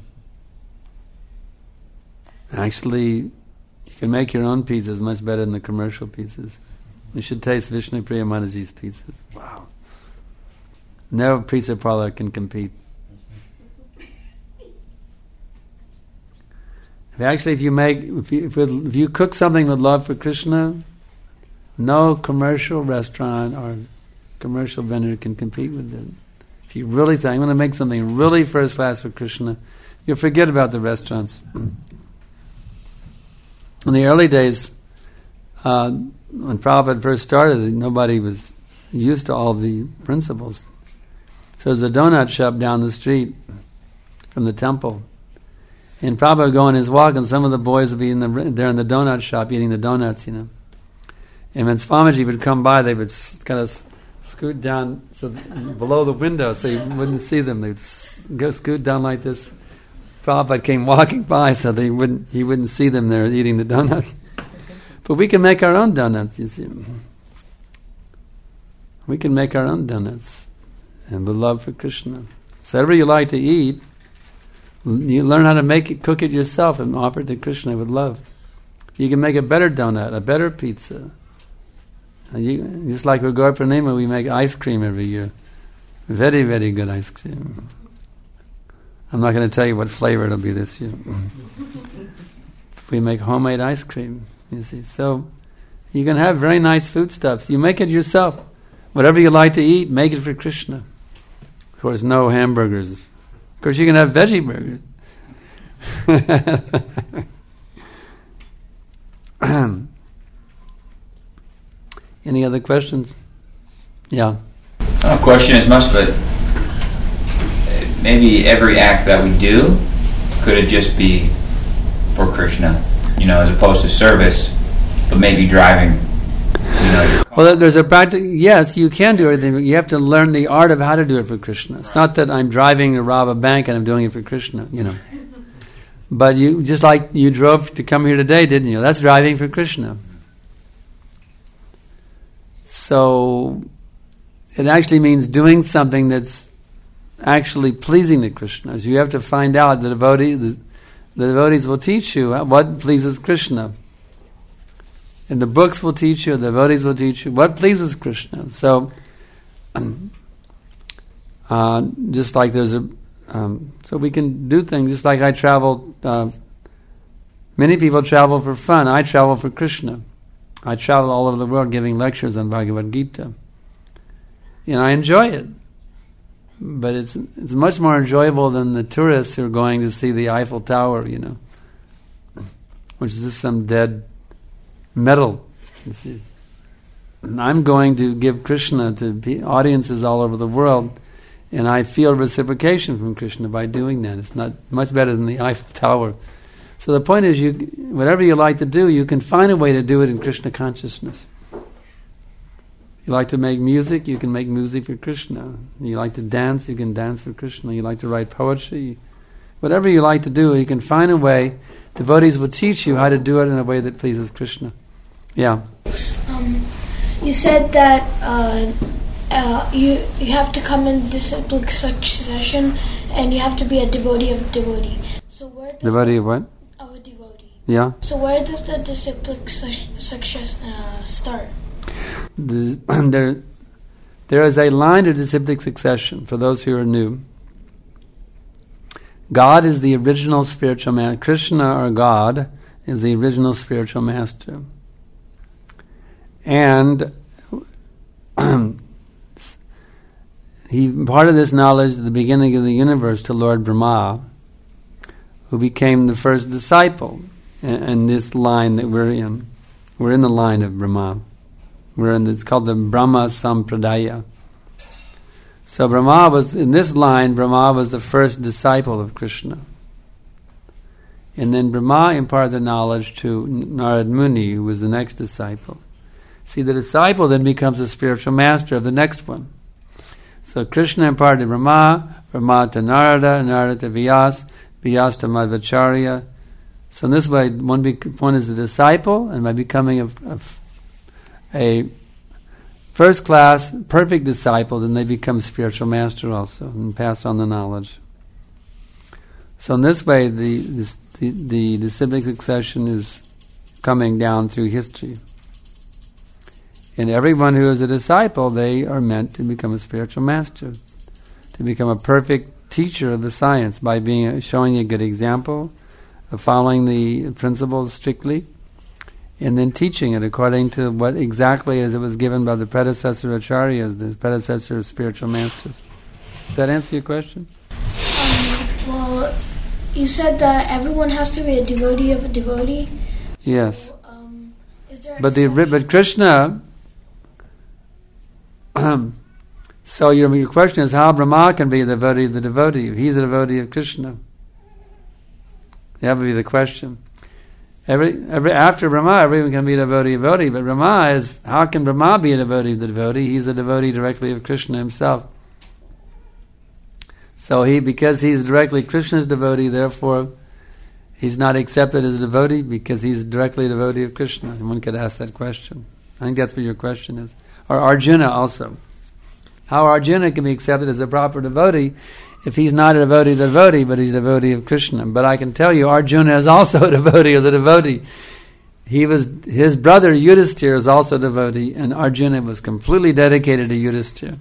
Actually, you can make your own pizzas much better than the commercial pizzas. You should taste Vishnu Priya Manaji's pizzas. Wow. No pizza parlor can compete. If actually, if you make, if you, if, if you cook something with love for Krishna, no commercial restaurant or commercial vendor can compete with it. If you really say, I'm going to make something really first class for Krishna, you'll forget about the restaurants. In the early days, uh, when Prabhupada first started, nobody was used to all the principles. So there's a donut shop down the street from the temple. And Prabhupada would go on his walk, and some of the boys would be in the there in the donut shop eating the donuts, you know. And when Swamiji would come by, they would s- kind of s- scoot down so th- below the window so you wouldn't see them. They'd s- go scoot down like this. Prabhupada came walking by so they wouldn't he wouldn't see them there eating the donuts. But we can make our own donuts, you see. We can make our own donuts. And with love for Krishna. So whatever you like to eat, You learn how to make it, cook it yourself, and offer it to Krishna with love. You can make a better donut, a better pizza. And you, just like with Gaur Purnima, we make ice cream every year. Very, very good ice cream. I'm not going to tell you what flavor it'll be this year. We make homemade ice cream, you see. So you can have very nice foodstuffs. You make it yourself. Whatever you like to eat, make it for Krishna. Of course, no hamburgers. Of course, you can have veggie burgers. Any other questions? Yeah. I don't question as much, but maybe every act that we do, could it just be for Krishna, you know, as opposed to service, but maybe driving, you know, your car. Well, there's a practice. Yes, you can do everything, but you have to learn the art of how to do it for Krishna. It's not that I'm driving to rob a bank and I'm doing it for Krishna, you know. But you, just like you drove to come here today, didn't you? That's driving for Krishna. So it actually means doing something that's actually pleasing to Krishna. So you have to find out, the devotee, the, the devotees will teach you what pleases Krishna. And the books will teach you, the devotees will teach you what pleases Krishna. So, uh, just like there's a, um, so we can do things, just like I travel, uh, many people travel for fun, I travel for Krishna. I travel all over the world giving lectures on Bhagavad Gita. And I enjoy it. But it's it's much more enjoyable than the tourists who are going to see the Eiffel Tower, you know, which is just some dead metal. You see. And I'm going to give Krishna to audiences all over the world, and I feel reciprocation from Krishna by doing that. It's not much better than the Eiffel Tower. So the point is, you whatever you like to do, you can find a way to do it in Krishna consciousness. You like to make music, you can make music for Krishna. You like to dance, you can dance for Krishna. You like to write poetry. Whatever you like to do, you can find a way. Devotees will teach you how to do it in a way that pleases Krishna. Yeah. Um, you said that uh, uh, you you have to come in disciplic succession, and you have to be a devotee of devotee. So where does devotee of what? Of a devotee. Yeah. So where does the disciplic su- success uh, start? The, there, there is a line of disciplic succession for those who are new. God is the original spiritual master. Krishna, or God, is the original spiritual master. And he imparted this knowledge at the beginning of the universe to Lord Brahma, who became the first disciple in, in this line that we're in. We're in the line of Brahma. We're in. It's called the Brahma Sampradaya. So Brahma was in this line. Brahma was the first disciple of Krishna, and then Brahma imparted the knowledge to Narad Muni, who was the next disciple. See, the disciple then becomes the spiritual master of the next one. So Krishna imparted to Brahma, Brahma to Narada, Narada to Vyas, Vyas to Madhvacharya. So in this way, one, be, one is a disciple, and by becoming a, a a first-class, perfect disciple, then they become spiritual master also and pass on the knowledge. So in this way, the the, the disciplic succession is coming down through history. And everyone who is a disciple, they are meant to become a spiritual master, to become a perfect teacher of the science by being a, showing a good example, of following the principles strictly, and then teaching it according to what exactly as it was given by the predecessor acharyas, the predecessor of spiritual masters. Does that answer your question? Um, well, you said that everyone has to be a devotee of a devotee. So, yes. Um, is there but the but Krishna. So your your question is how Brahma can be a devotee of the devotee. He's a devotee of Krishna. That would be the question. Every, every after Brahma, everyone can be a devotee of devotee, but Brahma is, how can Brahma be a devotee of the devotee? He's a devotee directly of Krishna himself. So he, because he's directly Krishna's devotee, therefore he's not accepted as a devotee because he's directly a devotee of Krishna. And one could ask that question. I think that's what your question is. Or Arjuna also. How Arjuna can be accepted as a proper devotee if he's not a devotee of the devotee, but he's a devotee of Krishna. But I can tell you, Arjuna is also a devotee of the devotee. He was his brother Yudhisthira is also a devotee, and Arjuna was completely dedicated to Yudhisthira.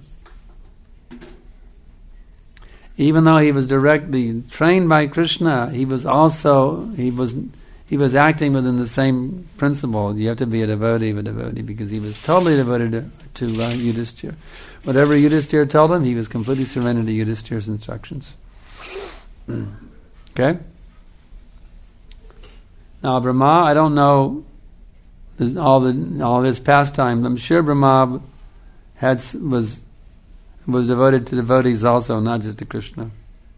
Even though he was directly trained by Krishna, he was also he was he was acting within the same principle. You have to be a devotee of a devotee, because he was totally devoted to, to uh, Yudhisthira. Whatever Yudhisthira told him, he was completely surrendered to Yudhisthira's instructions. Okay? Now Brahma, I don't know all the all his pastimes. I'm sure Brahma had was was devoted to devotees also, not just to Krishna.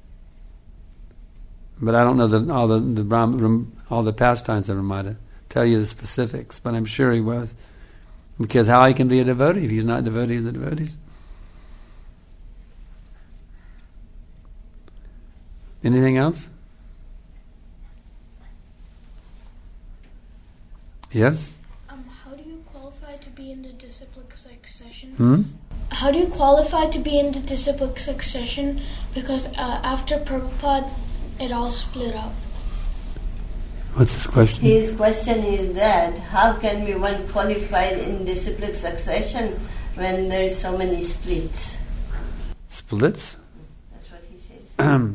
But I don't know the, all the, the Brahma, all the pastimes of Brahma to tell you the specifics. But I'm sure he was, because how he can be a devotee if he's not a devotee of the devotees? Anything else? Yes? Um, how do you qualify to be in the disciplic succession? Hmm? How do you qualify to be in the disciplic succession? Because uh, after Prabhupada, it all split up. What's his question? His question is that how can be one qualified in disciplic succession when there is so many splits? Splits? That's what he says.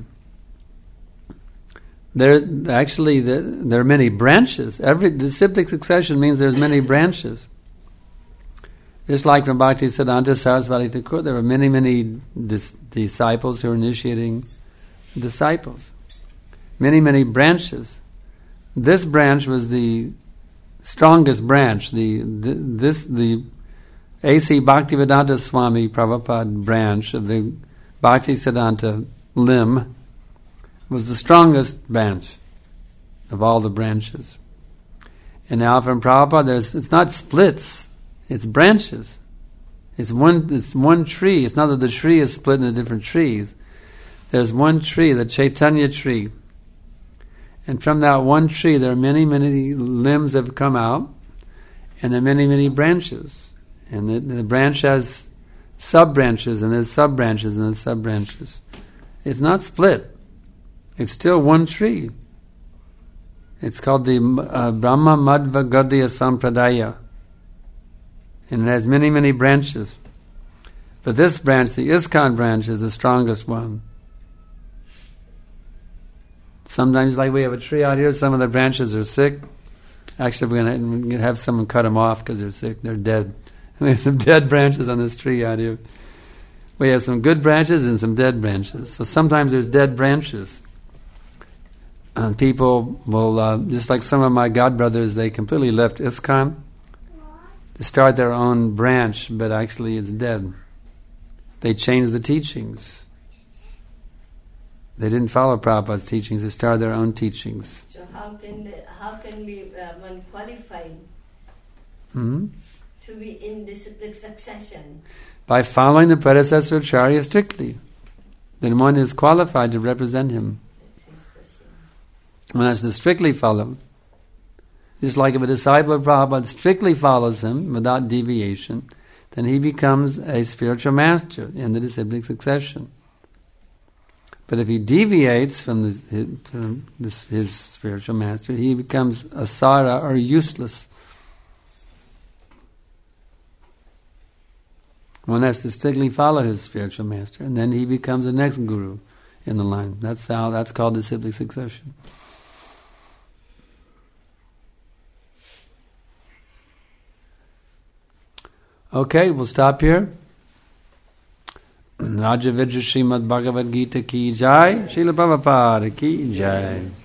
There actually the, there are many branches. Every disciplic succession means there's many branches. Just like from Bhaktisiddhanta Saraswati Thakur, there were many, many dis- disciples who were initiating disciples. Many, many branches. This branch was the strongest branch. The, the this the A C Bhaktivedanta Swami Prabhupada branch of the Bhaktisiddhanta limb was the strongest branch of all the branches. And now from Prabhupada, there's it's not splits, it's branches. It's one it's one tree. It's not that the tree is split into different trees. There's one tree, the Chaitanya tree. And from that one tree, there are many, many limbs that have come out, and there are many, many branches. And the, the branch has sub-branches, and there's sub-branches, and there's sub-branches. It's not split. It's still one tree. It's called the uh, Brahma Madhva Gadya Sampradaya. And it has many, many branches. But this branch, the ISKCON branch, is the strongest one. Sometimes, like we have a tree out here, some of the branches are sick. Actually, we're going to have someone cut them off because they're sick. They're dead. We have some dead branches on this tree out here. We have some good branches and some dead branches. So sometimes there's dead branches. And people will, uh, just like some of my godbrothers, they completely left ISKCON to start their own branch, but actually it's dead. They changed the teachings. They didn't follow Prabhupada's teachings. They started their own teachings. So how can they, how can be uh, one qualified Mm-hmm. to be in disciplic succession? By following the predecessor Acharya strictly. Then one is qualified to represent him. That's his question. One has to strictly follow. Just like if a disciple of Prabhupada strictly follows him without deviation, then he becomes a spiritual master in the disciplic succession. But if he deviates from this, his, to this, his spiritual master, he becomes asara, or useless. One has to strictly follow his spiritual master, and then he becomes the next guru in the line. That's how. That's called disciplic succession. Okay, we'll stop here. Raja Vidya Srimad Bhagavad Gita ki jai, Srila Prabhupada ki jai.